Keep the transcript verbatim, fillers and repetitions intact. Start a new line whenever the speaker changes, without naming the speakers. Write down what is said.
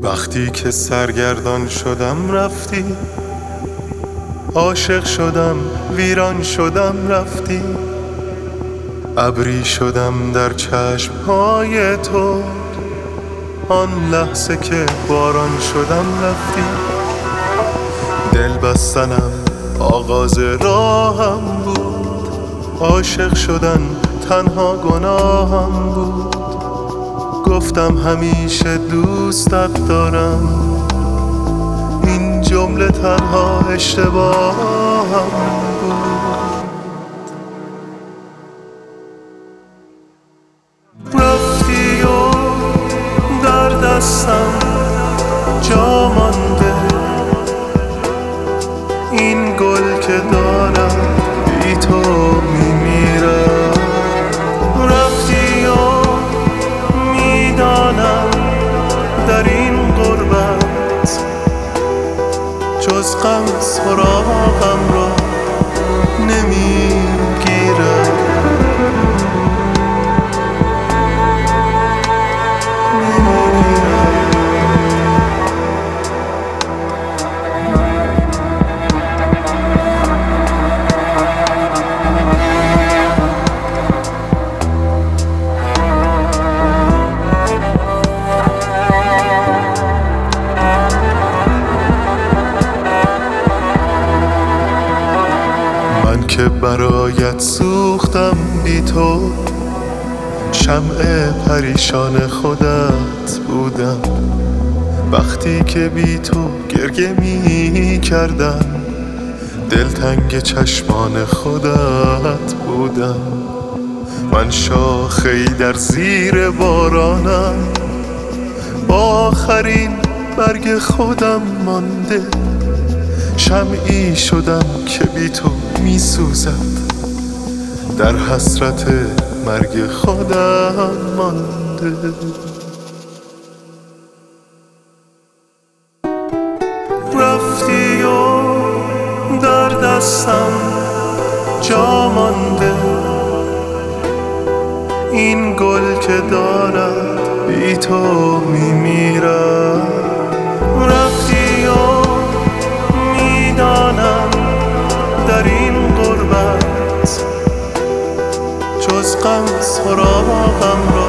وقتی که سرگردان شدم رفتی، عاشق شدم ویران شدم رفتی، ابری شدم در چشمهای تو، آن لحظه که باران شدم رفتی. دل بستنم آغاز راهم بود، عاشق شدن تنها گناهم بود. گفتم همیشه دوستت دارم، این جمله تنها اشتباهم بود. رفتی و در دستم جا مانده، این گل که دارم بی تو میمیرم. رفتی و میدانم در این غربت جز غم سراغم را نمیگیرم. من که برایت سوختم بی تو، شمع پریشان خودت بودم. وقتی که بی تو گریه می کردم، دلتنگ چشمان خودت بودم. من شاخه‌ای در زیر بارانم، با آخرین برگ خودم مانده. شمعی شدم که بی تو می سوزد، در حسرت مرگ خودم مانده. رفتی و در دستم جا مانده، این گل که دارد بی تو میمیرد. رفتی و میدانم در این غربت جز غم سراغم را